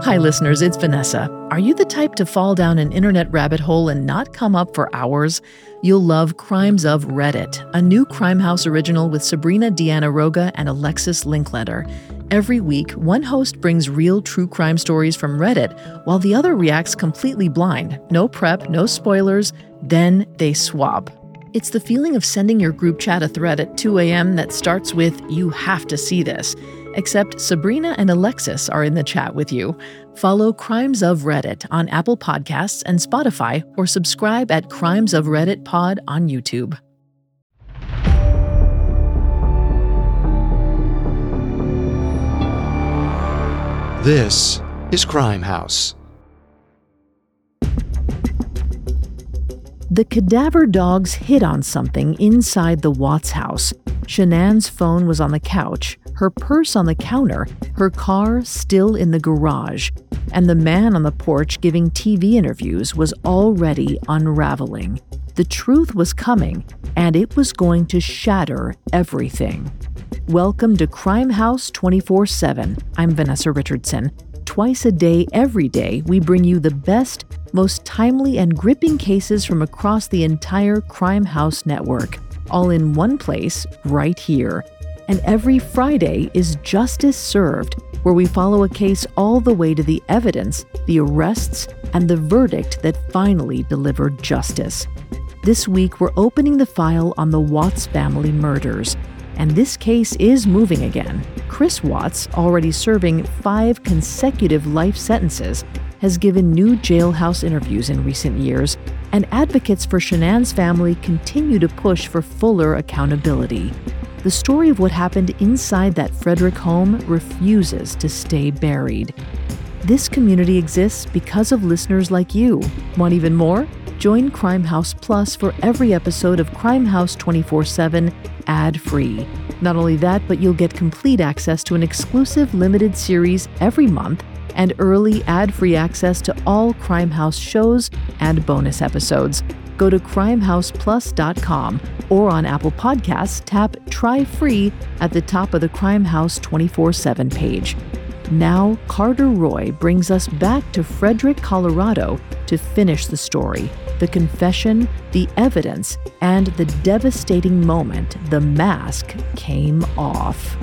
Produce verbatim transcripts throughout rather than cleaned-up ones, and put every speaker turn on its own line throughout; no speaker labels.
Hi, listeners, it's Vanessa. Are you the type to fall down an internet rabbit hole and not come up for hours? You'll love Crimes of Reddit, a new Crime House original with Sabrina Deanna Roga and Alexis Linkletter. Every week, one host brings real true crime stories from Reddit, while the other reacts completely blind. No prep, no spoilers, then they swap. It's the feeling of sending your group chat a thread at two a.m. that starts with, "You have to see this." Except Sabrina and Alexis are in the chat with you. Follow Crimes of Reddit on Apple Podcasts and Spotify, or subscribe at Crimes of Reddit Pod on YouTube.
This is Crime House.
The cadaver dogs hit on something inside the Watts house. Shanann's phone was on the couch, her purse on the counter, her car still in the garage, and the man on the porch giving T V interviews was already unraveling. The truth was coming, and it was going to shatter everything. Welcome to Crime House twenty-four seven. I'm Vanessa Richardson. Twice a day, every day, we bring you the best, most timely and gripping cases from across the entire Crime House network, all in one place, right here. And every Friday is Justice Served, where we follow a case all the way to the evidence, the arrests, and the verdict that finally delivered justice. This week, we're opening the file on the Watts family murders. And this case is moving again. Chris Watts, already serving five consecutive life sentences, has given new jailhouse interviews in recent years, and advocates for Shanann's family continue to push for fuller accountability. The story of what happened inside that Frederick home refuses to stay buried. This community exists because of listeners like you. Want even more? Join Crime House Plus for every episode of Crime House twenty-four seven ad-free. Not only that, but you'll get complete access to an exclusive limited series every month and early ad-free access to all Crime House shows and bonus episodes. Go to crime house plus dot com or on Apple Podcasts, tap Try Free at the top of the Crime House twenty-four seven page. Now, Carter Roy brings us back to Frederick, Colorado to finish the story, the confession, the evidence, and the devastating moment the mask came off.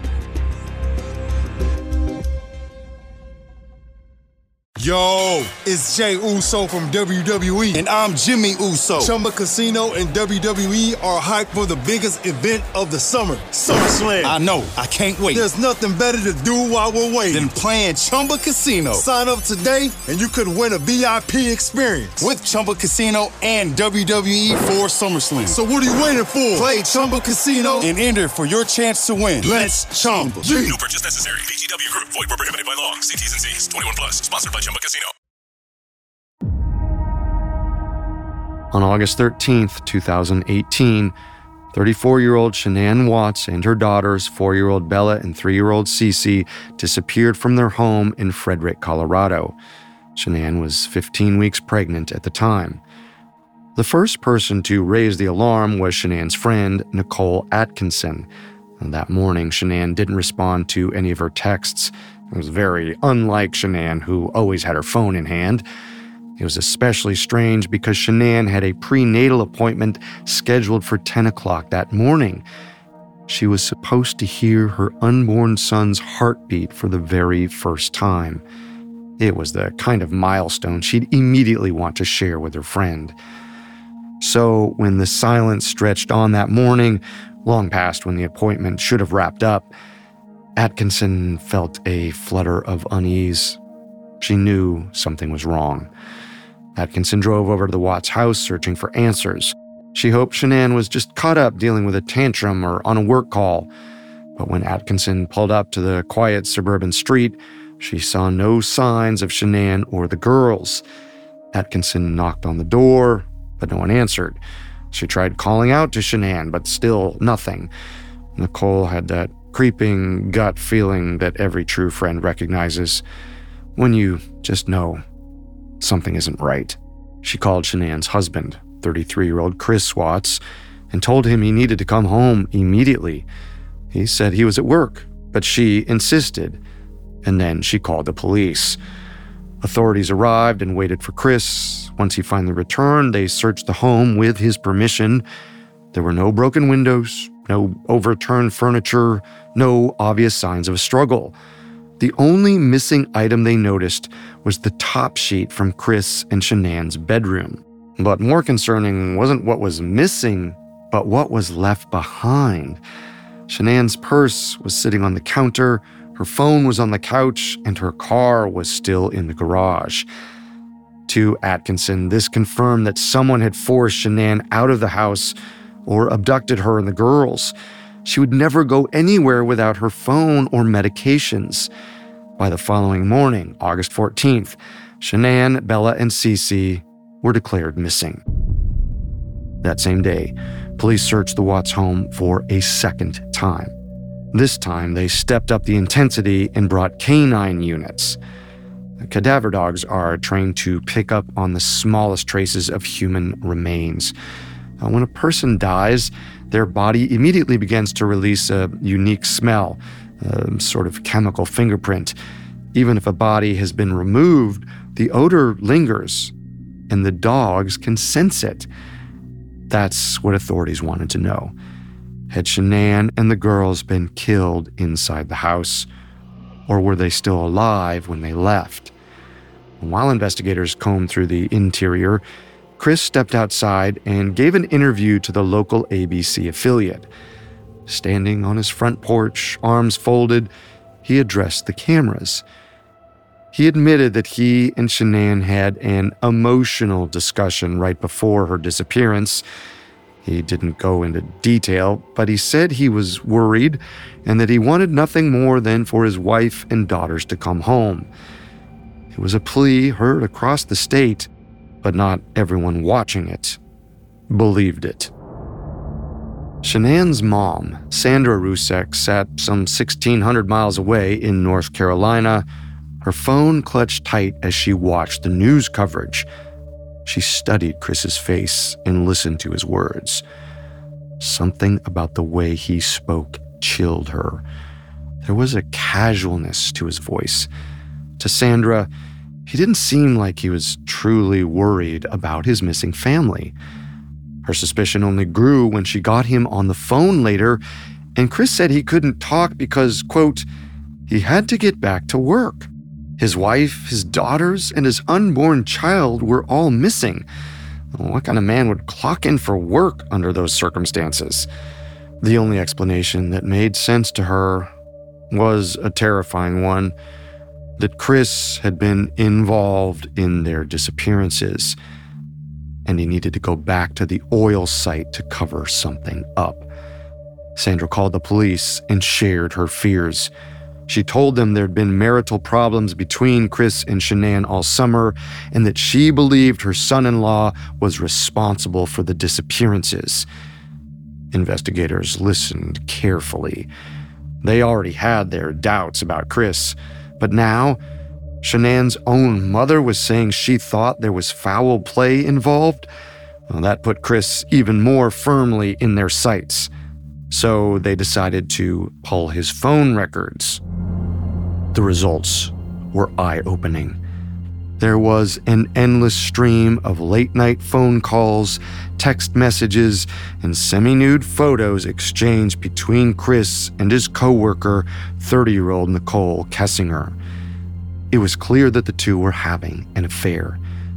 Yo, it's Jay Uso from W W E.
And I'm Jimmy Uso.
Chumba Casino and W W E are hyped for the biggest event of the summer, SummerSlam.
I know. I can't wait.
There's nothing better to do while we're waiting
than playing Chumba Casino.
Sign up today and you could win a V I P experience
with Chumba Casino and W W E for SummerSlam.
So what are you waiting for?
Play Chumba Casino and enter for your chance to win. Let's Chumba.
No purchase necessary. V G W Group. Void where prohibited by law. See T's and C's. twenty-one plus. Sponsored by Chumba Casino.
On August thirteenth, twenty eighteen, thirty-four-year-old Shanann Watts and her daughters, four-year-old Bella and three-year-old Cece, disappeared from their home in Frederick, Colorado. Shanann was fifteen weeks pregnant at the time. The first person to raise the alarm was Shanann's friend, Nicole Atkinson. And that morning, Shanann didn't respond to any of her texts. It was very unlike Shanann, who always had her phone in hand. It was especially strange because Shanann had a prenatal appointment scheduled for ten o'clock that morning. She was supposed to hear her unborn son's heartbeat for the very first time. It was the kind of milestone she'd immediately want to share with her friend. So when the silence stretched on that morning, long past when the appointment should have wrapped up, Atkinson felt a flutter of unease. She knew something was wrong. Atkinson drove over to the Watts house searching for answers. She hoped Shanann was just caught up dealing with a tantrum or on a work call. But when Atkinson pulled up to the quiet suburban street, she saw no signs of Shanann or the girls. Atkinson knocked on the door, but no one answered. She tried calling out to Shanann, but still nothing. Nicole had that creeping gut feeling that every true friend recognizes when you just know something isn't right. She called Shanann's husband, thirty-three-year-old Chris Watts, and told him he needed to come home immediately. He said he was at work, but she insisted. and then she called the police. Authorities arrived and waited for Chris. Once he finally returned, they searched the home with his permission. There were no broken windows, no overturned furniture, no obvious signs of a struggle. The only missing item they noticed was the top sheet from Chris and Shanann's bedroom. But more concerning wasn't what was missing, but what was left behind. Shanann's purse was sitting on the counter, her phone was on the couch, and her car was still in the garage. To Atkinson, this confirmed that someone had forced Shanann out of the house or abducted her and the girls. She would never go anywhere without her phone or medications. By the following morning, August fourteenth, Shanann, Bella, and Cece were declared missing. That same day, police searched the Watts home for a second time. This time, they stepped up the intensity and brought canine units. Cadaver dogs are trained to pick up on the smallest traces of human remains. When a person dies, their body immediately begins to release a unique smell, a sort of chemical fingerprint. Even if a body has been removed, the odor lingers, and the dogs can sense it. That's what authorities wanted to know. Had Shanann and the girls been killed inside the house, or were they still alive when they left? While investigators combed through the interior, Chris stepped outside and gave an interview to the local A B C affiliate. Standing on his front porch, arms folded, he addressed the cameras. He admitted that he and Shanann had an emotional discussion right before her disappearance. He didn't go into detail, but he said he was worried and that he wanted nothing more than for his wife and daughters to come home. It was a plea heard across the state, but not everyone watching it believed it. Shanann's mom, Sandra Rusek, sat some sixteen hundred miles away in North Carolina, her phone clutched tight as she watched the news coverage. She studied Chris's face and listened to his words. Something about the way he spoke chilled her. There was a casualness to his voice. To Sandra, he didn't seem like he was truly worried about his missing family. Her suspicion only grew when she got him on the phone later, and Chris said he couldn't talk because, quote, he had to get back to work. His wife, his daughters, and his unborn child were all missing. What kind of man would clock in for work under those circumstances? The only explanation that made sense to her was a terrifying one, that Chris had been involved in their disappearances, and he needed to go back to the oil site to cover something up. Sandra called the police and shared her fears. She told them there'd been marital problems between Chris and Shanann all summer, and that she believed her son-in-law was responsible for the disappearances. Investigators listened carefully. They already had their doubts about Chris, but now Shanann's own mother was saying she thought there was foul play involved. Well, that put Chris even more firmly in their sights. So they decided to pull his phone records. The results were eye-opening. There was an endless stream of late-night phone calls, text messages, and semi-nude photos exchanged between Chris and his co-worker, thirty-year-old Nicole Kessinger. It was clear that the two were having an affair.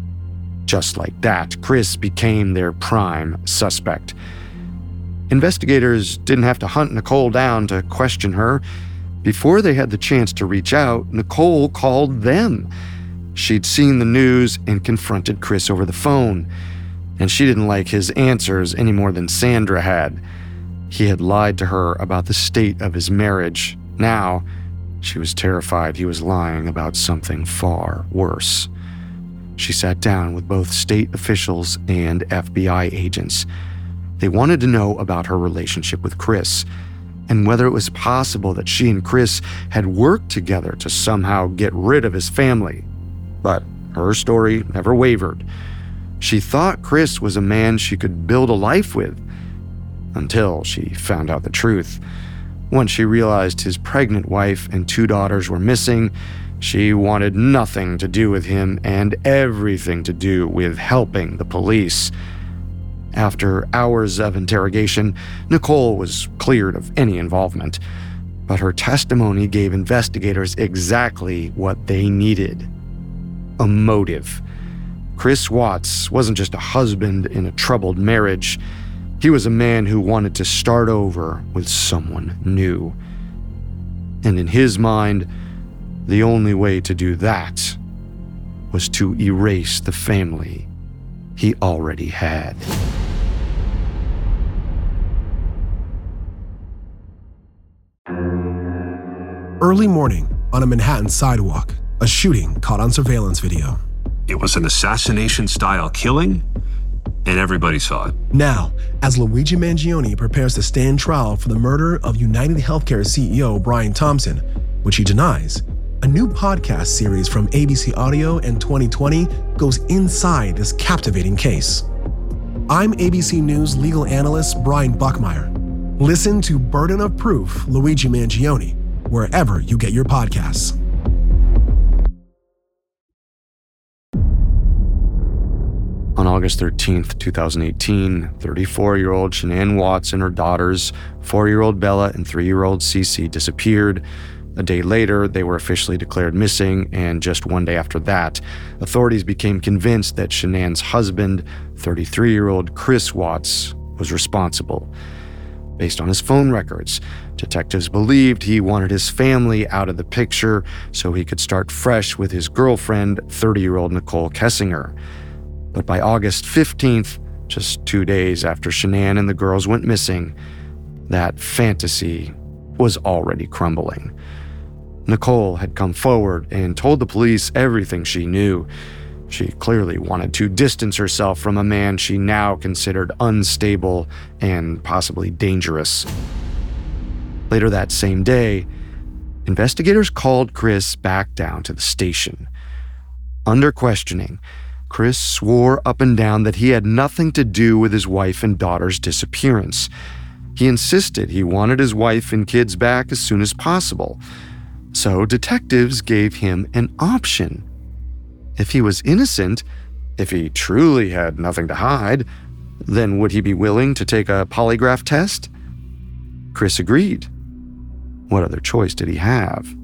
Just like that, Chris became their prime suspect. Investigators didn't have to hunt Nicole down to question her. Before they had the chance to reach out, Nicole called them. She'd seen the news and confronted Chris over the phone, and she didn't like his answers any more than Sandra had. He had lied to her about the state of his marriage. Now, she was terrified he was lying about something far worse. She sat down with both state officials and F B I agents. They wanted to know about her relationship with Chris, and whether it was possible that she and Chris had worked together to somehow get rid of his family. But her story never wavered. She thought Chris was a man she could build a life with, until she found out the truth. Once she realized his pregnant wife and two daughters were missing, she wanted nothing to do with him and everything to do with helping the police. After hours of interrogation, Nicole was cleared of any involvement, but her testimony gave investigators exactly what they needed: a motive. Chris Watts wasn't just a husband in a troubled marriage. He was a man who wanted to start over with someone new. And in his mind, the only way to do that was to erase the family he already had.
Early morning on a Manhattan sidewalk, a shooting caught on surveillance video.
It was an assassination-style killing, and everybody saw it.
Now, as Luigi Mangione prepares to stand trial for the murder of United Healthcare C E O Brian Thompson, which he denies, a new podcast series from A B C Audio and twenty twenty goes inside this captivating case. I'm A B C News legal analyst Brian Buckmeyer. Listen to Burden of Proof, Luigi Mangione, wherever you get your podcasts.
On August thirteenth, twenty eighteen, thirty-four-year-old Shanann Watts and her daughters, four-year-old Bella and three-year-old Cece, disappeared. A day later, they were officially declared missing, and just one day after that, authorities became convinced that Shanann's husband, thirty-three-year-old Chris Watts, was responsible. Based on his phone records, detectives believed he wanted his family out of the picture so he could start fresh with his girlfriend, thirty-year-old Nicole Kessinger. But by August fifteenth, just two days after Shanann and the girls went missing, that fantasy was already crumbling. Nicole had come forward and told the police everything she knew. She clearly wanted to distance herself from a man she now considered unstable and possibly dangerous. Later that same day, investigators called Chris back down to the station. Under questioning, Chris swore up and down that he had nothing to do with his wife and daughter's disappearance. He insisted he wanted his wife and kids back as soon as possible. So detectives gave him an option. If he was innocent, if he truly had nothing to hide, then would he be willing to take a polygraph test? Chris agreed. What other choice did he have?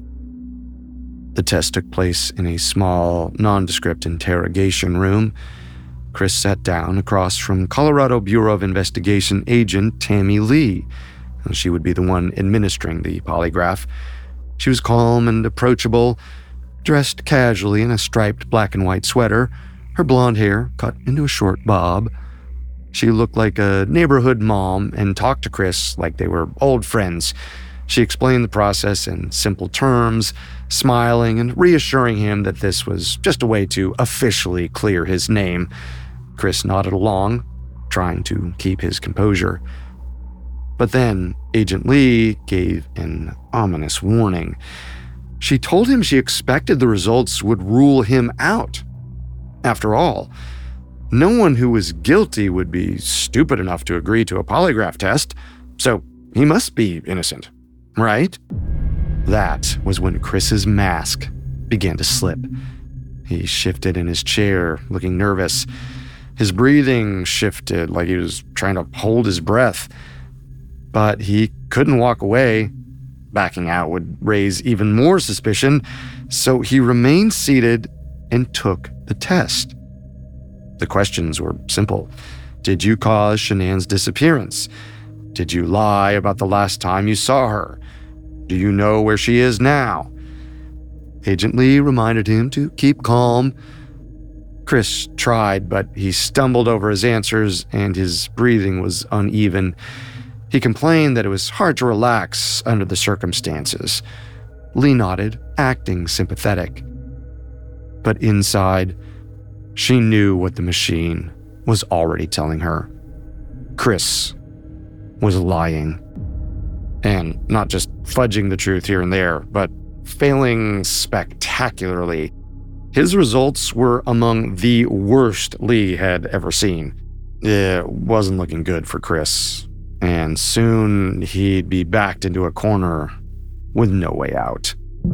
The test took place in a small, nondescript interrogation room. Chris sat down across from Colorado Bureau of Investigation agent Tammy Lee. She would be the one administering the polygraph. She was calm and approachable, dressed casually in a striped black and white sweater, her blonde hair cut into a short bob. She looked like a neighborhood mom and talked to Chris like they were old friends. She explained the process in simple terms, smiling and reassuring him that this was just a way to officially clear his name. Chris nodded along, trying to keep his composure. But then Agent Lee gave an ominous warning. She told him she expected the results would rule him out. After all, no one who was guilty would be stupid enough to agree to a polygraph test, so he must be innocent, right? That was when Chris's mask began to slip. He shifted in his chair, looking nervous. His breathing shifted like he was trying to hold his breath. But he couldn't walk away. Backing out would raise even more suspicion, so he remained seated and took the test. The questions were simple. Did you cause Shanann's disappearance? Did you lie about the last time you saw her? Do you know where she is now? Agent Lee reminded him to keep calm. Chris tried, but he stumbled over his answers and his breathing was uneven. He complained that it was hard to relax under the circumstances. Lee nodded, acting sympathetic. But inside, she knew what the machine was already telling her. Chris was lying. And not just fudging the truth here and there, but failing spectacularly. His results were among the worst Lee had ever seen. It wasn't looking good for Chris. and soon he'd be backed into a corner with no way out.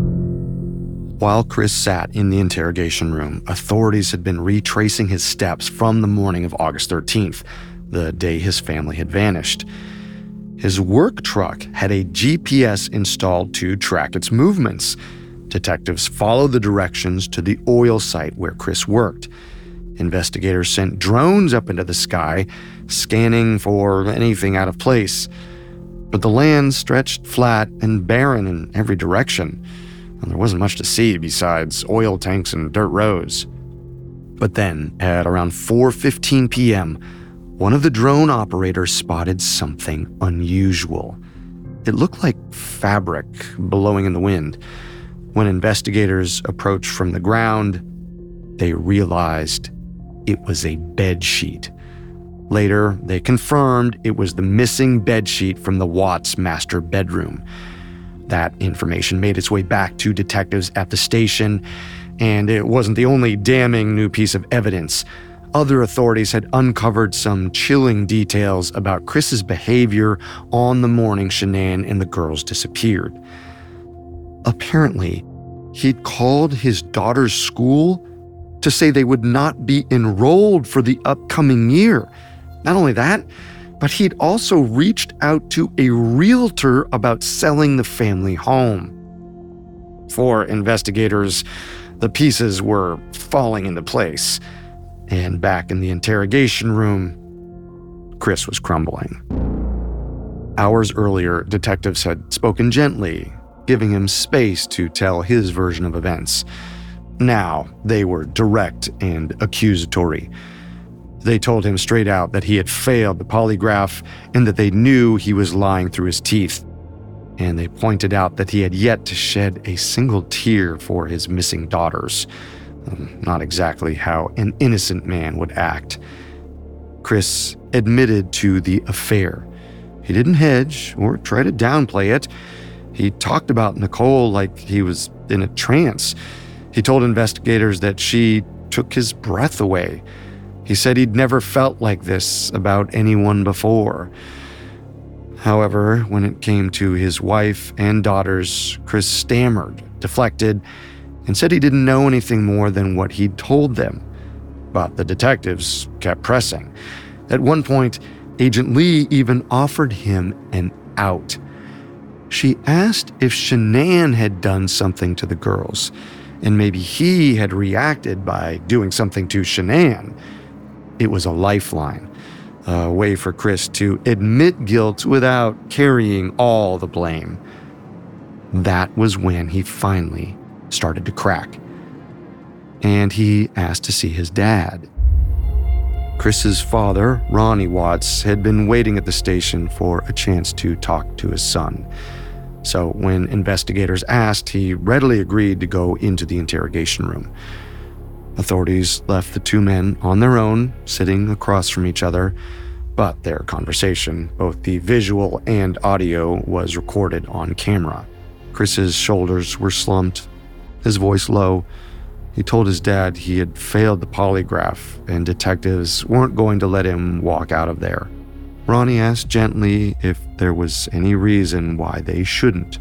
While Chris sat in the interrogation room, authorities had been retracing his steps from the morning of August thirteenth, the day his family had vanished. His work truck had a G P S installed to track its movements. Detectives followed the directions to the oil site where Chris worked. Investigators sent drones up into the sky, scanning for anything out of place. But the land stretched flat and barren in every direction, and there wasn't much to see besides oil tanks and dirt roads. But then, at around four fifteen p.m., one of the drone operators spotted something unusual. It looked like fabric blowing in the wind. When investigators approached from the ground, they realized it was a bedsheet. Later, they confirmed it was the missing bedsheet from the Watts master bedroom. That information made its way back to detectives at the station, and it wasn't the only damning new piece of evidence. Other authorities had uncovered some chilling details about Chris's behavior on the morning Shanann and the girls disappeared. Apparently, he'd called his daughter's school to say they would not be enrolled for the upcoming year. Not only that, but he'd also reached out to a realtor about selling the family home. For investigators, the pieces were falling into place. And back in the interrogation room, Chris was crumbling. Hours earlier, detectives had spoken gently, giving him space to tell his version of events. Now, they were direct and accusatory. They told him straight out that he had failed the polygraph and that they knew he was lying through his teeth. And they pointed out that he had yet to shed a single tear for his missing daughters. Not exactly how an innocent man would act. Chris admitted to the affair. He didn't hedge or try to downplay it. He talked about Nicole like he was in a trance. He told investigators that she took his breath away. He said he'd never felt like this about anyone before. However, when it came to his wife and daughters, Chris stammered, deflected, and said he didn't know anything more than what he'd told them. But the detectives kept pressing. At one point, Agent Lee even offered him an out. She asked if Shanann had done something to the girls, and maybe he had reacted by doing something to Shanann. It was a lifeline, a way for Chris to admit guilt without carrying all the blame. That was when he finally started to crack. And he asked to see his dad. Chris's father, Ronnie Watts, had been waiting at the station for a chance to talk to his son. So when investigators asked, he readily agreed to go into the interrogation room. Authorities left the two men on their own, sitting across from each other, but their conversation, both the visual and audio, was recorded on camera. Chris's shoulders were slumped, his voice low. He told his dad he had failed the polygraph and detectives weren't going to let him walk out of there. Ronnie asked gently if there was any reason why they shouldn't.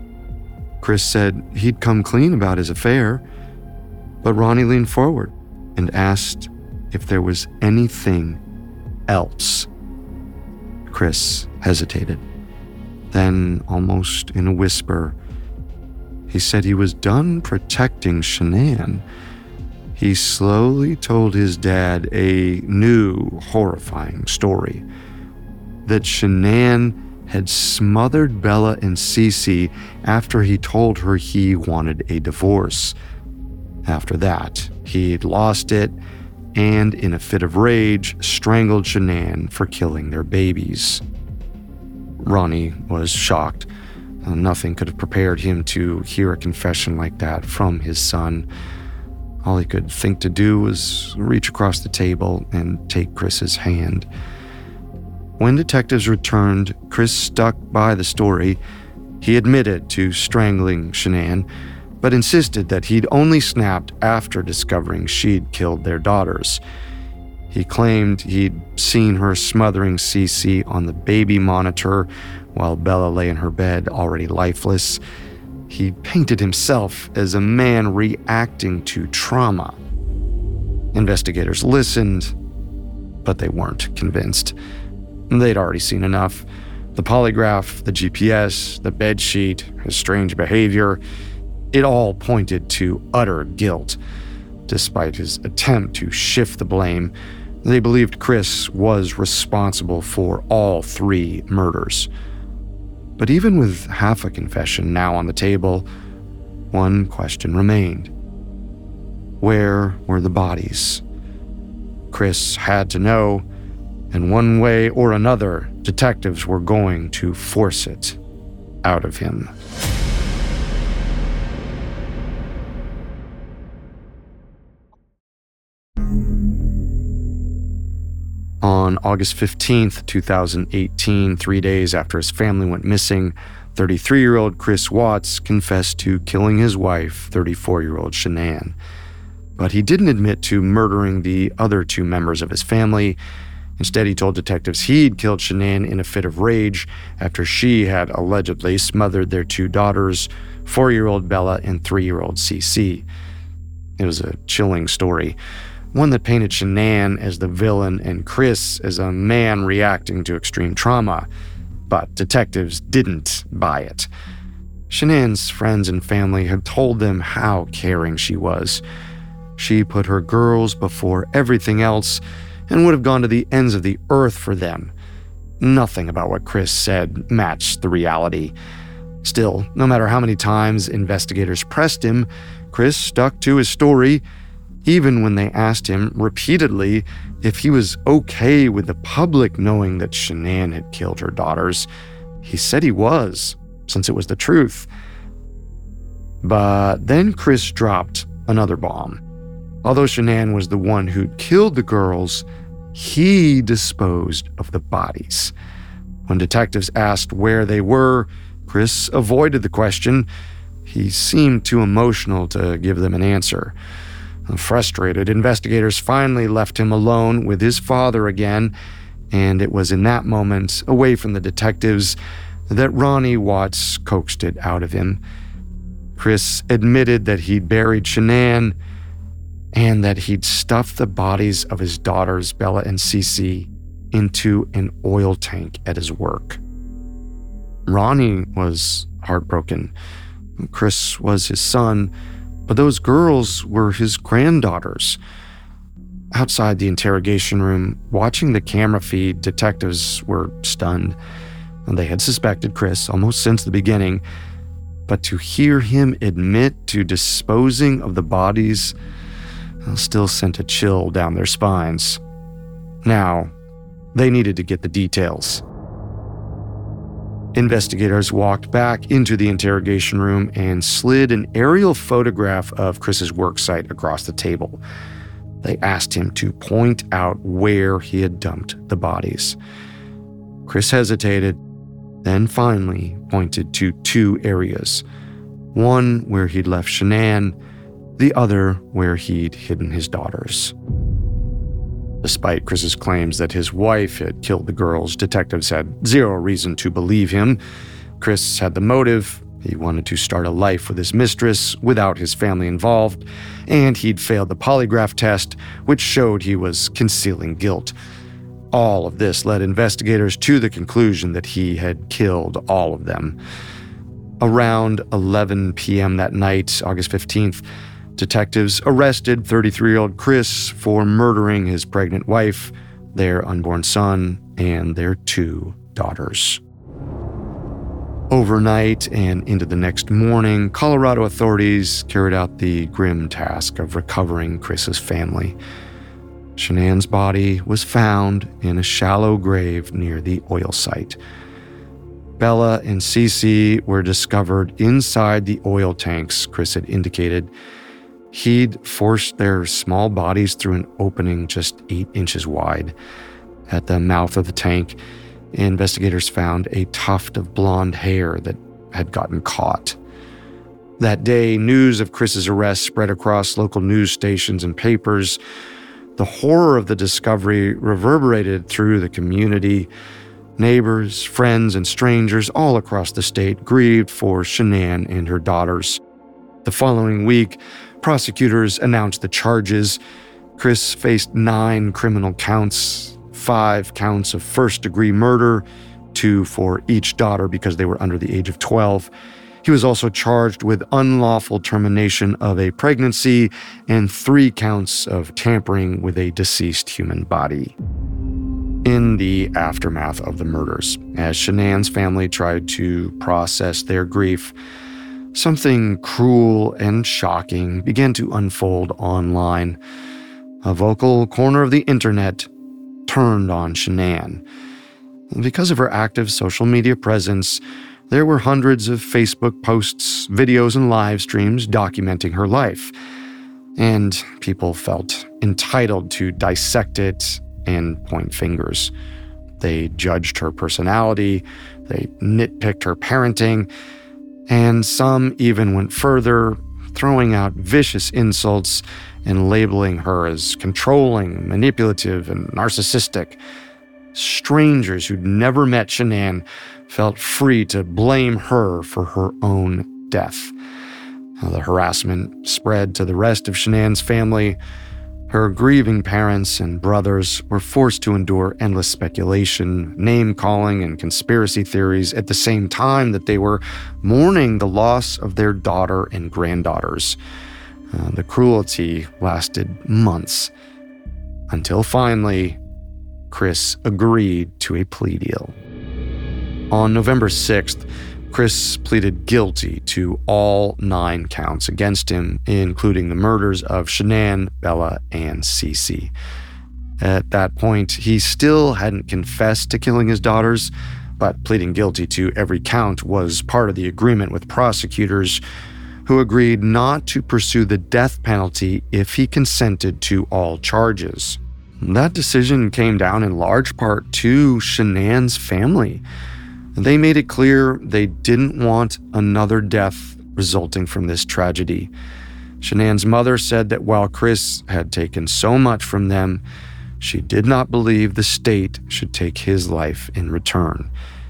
Chris said he'd come clean about his affair, but Ronnie leaned forward and asked if there was anything else. Chris hesitated. Then, almost in a whisper, he said he was done protecting Shanann. He slowly told his dad a new, horrifying story. That Shanann had smothered Bella and Cece after he told her he wanted a divorce. After that, he'd lost it and, in a fit of rage, strangled Shanann for killing their babies. Ronnie was shocked. Nothing could have prepared him to hear a confession like that from his son. All he could think to do was reach across the table and take Chris's hand. When detectives returned, Chris stuck by the story. He admitted to strangling Shanann, but insisted that he'd only snapped after discovering she'd killed their daughters. He claimed he'd seen her smothering Cece on the baby monitor while Bella lay in her bed already lifeless. He painted himself as a man reacting to trauma. Investigators listened, but they weren't convinced. They'd already seen enough. The polygraph, the G P S, the bedsheet, his strange behavior, it all pointed to utter guilt. Despite his attempt to shift the blame, they believed Chris was responsible for all three murders. But even with half a confession now on the table, one question remained. Where were the bodies? Chris had to know, and one way or another, detectives were going to force it out of him. On August fifteenth, twenty eighteen, three days after his family went missing, thirty-three-year-old Chris Watts confessed to killing his wife, thirty-four-year-old Shanann. But he didn't admit to murdering the other two members of his family. Instead, he told detectives he'd killed Shanann in a fit of rage after she had allegedly smothered their two daughters, four-year-old Bella and three-year-old Cece. It was a chilling story, one that painted Shanann as the villain and Chris as a man reacting to extreme trauma. But detectives didn't buy it. Shanann's friends and family had told them how caring she was. She put her girls before everything else and would have gone to the ends of the earth for them. Nothing about what Chris said matched the reality. Still, no matter how many times investigators pressed him, Chris stuck to his story, even when they asked him repeatedly if he was okay with the public knowing that Shanann had killed her daughters. He said he was, since it was the truth. But then Chris dropped another bomb. Although Shanann was the one who'd killed the girls, he disposed of the bodies. When detectives asked where they were, Chris avoided the question. He seemed too emotional to give them an answer. Frustrated, investigators finally left him alone with his father again, and it was in that moment, away from the detectives, that Ronnie Watts coaxed it out of him. Chris admitted that he'd buried Shanann and that he'd stuffed the bodies of his daughters, Bella and Cece, into an oil tank at his work. Ronnie was heartbroken. Chris was his son, but those girls were his granddaughters. Outside the interrogation room, watching the camera feed, detectives were stunned. They had suspected Chris almost since the beginning, but to hear him admit to disposing of the bodies still sent a chill down their spines. Now, they needed to get the details. Investigators walked back into the interrogation room and slid an aerial photograph of Chris's worksite across the table. They asked him to point out where he had dumped the bodies. Chris hesitated, then finally pointed to two areas. One where he'd left Shanann, the other where he'd hidden his daughters. Despite Chris's claims that his wife had killed the girls, detectives had zero reason to believe him. Chris had the motive. He wanted to start a life with his mistress without his family involved, and he'd failed the polygraph test, which showed he was concealing guilt. All of this led investigators to the conclusion that he had killed all of them. Around eleven p.m. that night, August fifteenth, detectives arrested thirty-three-year-old Chris for murdering his pregnant wife, their unborn son, and their two daughters. Overnight and into the next morning, Colorado authorities carried out the grim task of recovering Chris's family. Shanann's body was found in a shallow grave near the oil site. Bella and Cece were discovered inside the oil tanks Chris had indicated. He'd forced their small bodies through an opening just eight inches wide. At the mouth of the tank, investigators found a tuft of blonde hair that had gotten caught. That day, news of Chris's arrest spread across local news stations and papers. The horror of the discovery reverberated through the community. Neighbors, friends, and strangers all across the state grieved for Shanann and her daughters. The following week, prosecutors announced the charges. Chris faced nine criminal counts, five counts of first-degree murder, two for each daughter because they were under the age of twelve. He was also charged with unlawful termination of a pregnancy and three counts of tampering with a deceased human body. In the aftermath of the murders, as Shanann's family tried to process their grief, something cruel and shocking began to unfold online. A vocal corner of the internet turned on Shanann. Because of her active social media presence, there were hundreds of Facebook posts, videos, and live streams documenting her life. And people felt entitled to dissect it and point fingers. They judged her personality, they nitpicked her parenting, and some even went further, throwing out vicious insults and labeling her as controlling, manipulative, and narcissistic. Strangers who'd never met Shanann felt free to blame her for her own death. Now, the harassment spread to the rest of Shanann's family. Her grieving parents and brothers were forced to endure endless speculation, name-calling, and conspiracy theories at the same time that they were mourning the loss of their daughter and granddaughters. Uh, the cruelty lasted months, until finally, Chris agreed to a plea deal. On November sixth, Chris pleaded guilty to all nine counts against him, including the murders of Shanann, Bella, and Cece. At that point, he still hadn't confessed to killing his daughters, but pleading guilty to every count was part of the agreement with prosecutors, who agreed not to pursue the death penalty if he consented to all charges. That decision came down in large part to Shanann's family. They made it clear they didn't want another death resulting from this tragedy. Shanann's mother said that while Chris had taken so much from them, she did not believe the state should take his life in return.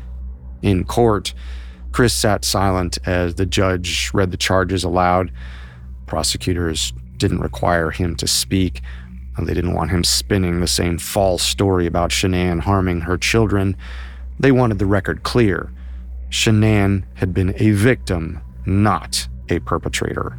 In court, Chris sat silent as the judge read the charges aloud. Prosecutors didn't require him to speak. They didn't want him spinning the same false story about Shanann harming her children. They wanted the record clear. Shanann had been a victim, not a perpetrator.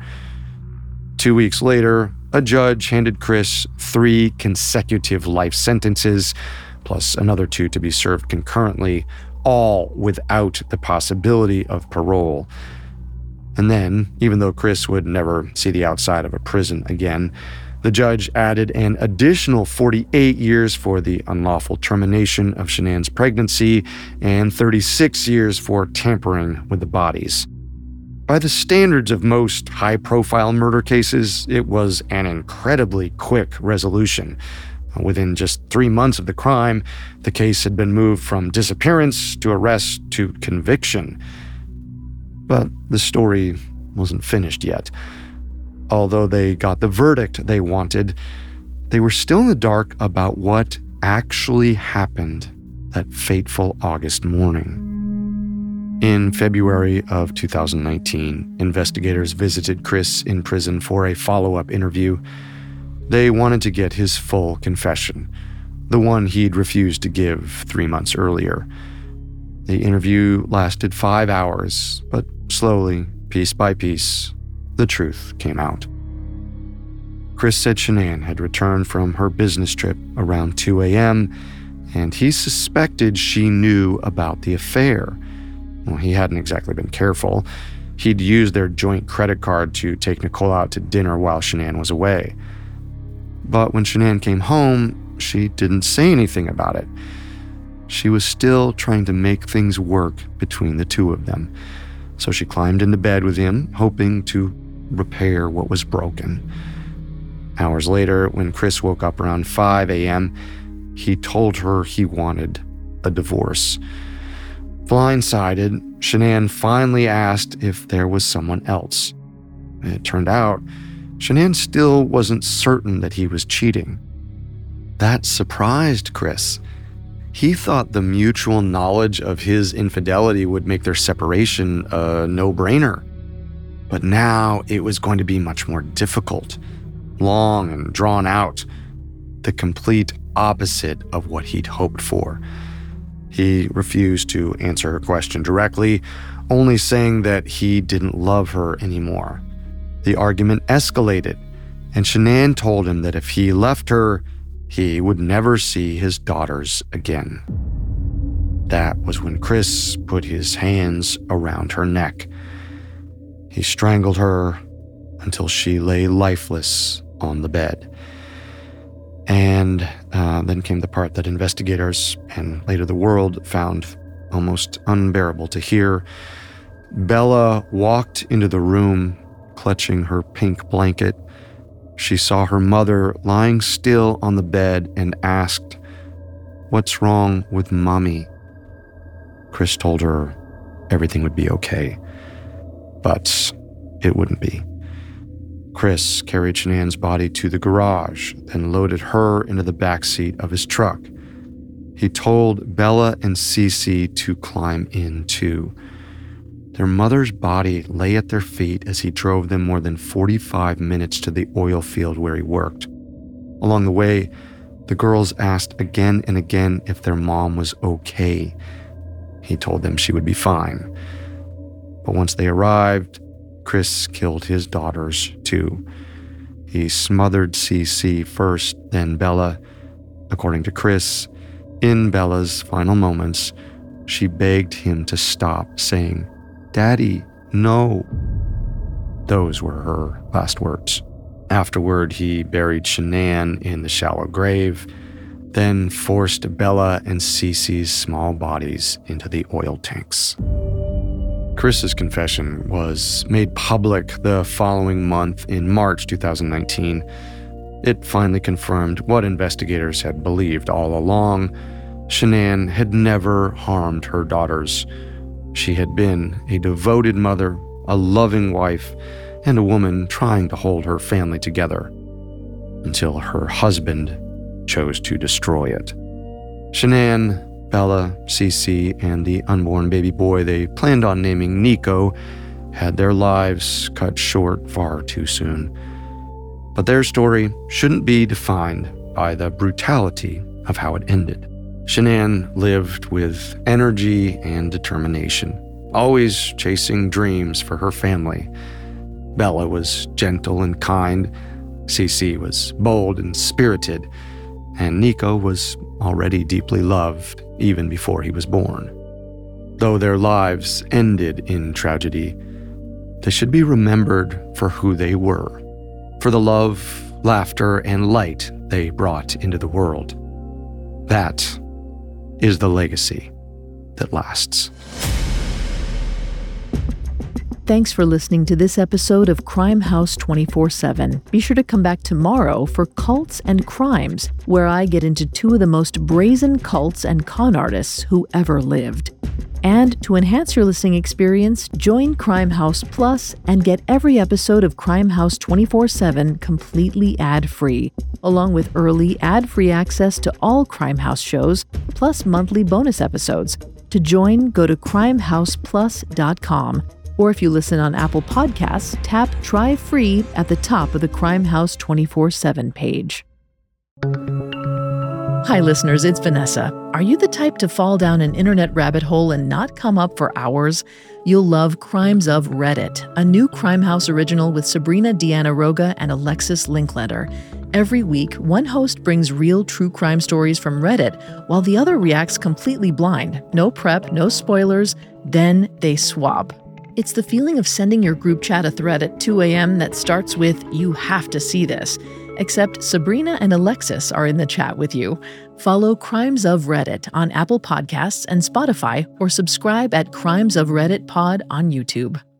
Two weeks later, a judge handed Chris three consecutive life sentences, plus another two to be served concurrently, all without the possibility of parole. And then, even though Chris would never see the outside of a prison again, the judge added an additional forty-eight years for the unlawful termination of Shanann's pregnancy and thirty-six years for tampering with the bodies. By the standards of most high-profile murder cases, it was an incredibly quick resolution. Within just three months of the crime, the case had been moved from disappearance to arrest to conviction. But the story wasn't finished yet. Although they got the verdict they wanted, they were still in the dark about what actually happened that fateful August morning. In February of two thousand nineteen, investigators visited Chris in prison for a follow-up interview. They wanted to get his full confession, the one he'd refused to give three months earlier. The interview lasted five hours, but slowly, piece by piece, the truth came out. Chris said Shanann had returned from her business trip around two a.m., and he suspected she knew about the affair. Well, he hadn't exactly been careful. He'd used their joint credit card to take Nicole out to dinner while Shanann was away. But when Shanann came home, she didn't say anything about it. She was still trying to make things work between the two of them. So she climbed into bed with him, hoping to repair what was broken. Hours later, when Chris woke up around five a.m., he told her he wanted a divorce. Blindsided, Shanann finally asked if there was someone else. It turned out, Shanann still wasn't certain that he was cheating. That surprised Chris. He thought the mutual knowledge of his infidelity would make their separation a no-brainer. But now it was going to be much more difficult, long and drawn out, the complete opposite of what he'd hoped for. He refused to answer her question directly, only saying that he didn't love her anymore. The argument escalated, and Shanann told him that if he left her, he would never see his daughters again. That was when Chris put his hands around her neck. He strangled her until she lay lifeless on the bed. And uh, then came the part that investigators and later the world found almost unbearable to hear. Bella walked into the room, clutching her pink blanket. She saw her mother lying still on the bed and asked, "What's wrong with Mommy?" Chris told her everything would be okay, but it wouldn't be. Chris carried Shanann's body to the garage, then loaded her into the backseat of his truck. He told Bella and Cece to climb in too. Their mother's body lay at their feet as he drove them more than forty-five minutes to the oil field where he worked. Along the way, the girls asked again and again if their mom was okay. He told them she would be fine. But once they arrived, Chris killed his daughters too. He smothered Cece first, then Bella. According to Chris, in Bella's final moments, she begged him to stop, saying, "Daddy, no." Those were her last words. Afterward, he buried Shanann in the shallow grave, then forced Bella and Cece's small bodies into the oil tanks. Chris's confession was made public the following month in March two thousand nineteen. It finally confirmed what investigators had believed all along. Shanann had never harmed her daughters. She had been a devoted mother, a loving wife, and a woman trying to hold her family together until her husband chose to destroy it. Shanann, Bella, Cece, and the unborn baby boy they planned on naming Nico had their lives cut short far too soon. But their story shouldn't be defined by the brutality of how it ended. Shanann lived with energy and determination, always chasing dreams for her family. Bella was gentle and kind, Cece was bold and spirited, and Nico was already deeply loved even before he was born. Though their lives ended in tragedy, they should be remembered for who they were, for the love, laughter, and light they brought into the world. That is the legacy that lasts.
Thanks for listening to this episode of Crime House twenty-four seven. Be sure to come back tomorrow for Cults and Crimes, where I get into two of the most brazen cults and con artists who ever lived. And to enhance your listening experience, join Crime House Plus and get every episode of Crime House twenty-four seven completely ad-free, along with early ad-free access to all Crime House shows, plus monthly bonus episodes. To join, go to crime house plus dot com. Or if you listen on Apple Podcasts, tap Try Free at the top of the Crime House twenty-four seven page. Hi listeners, it's Vanessa. Are you the type to fall down an internet rabbit hole and not come up for hours? You'll love Crimes of Reddit, a new Crime House original with Sabrina Deanna Roga and Alexis Linkletter. Every week, one host brings real true crime stories from Reddit, while the other reacts completely blind. No prep, no spoilers, then they swap. It's the feeling of sending your group chat a thread at two a.m. that starts with, "You have to see this." Except Sabrina and Alexis are in the chat with you. Follow Crimes of Reddit on Apple Podcasts and Spotify, or subscribe at Crimes of Reddit Pod on YouTube.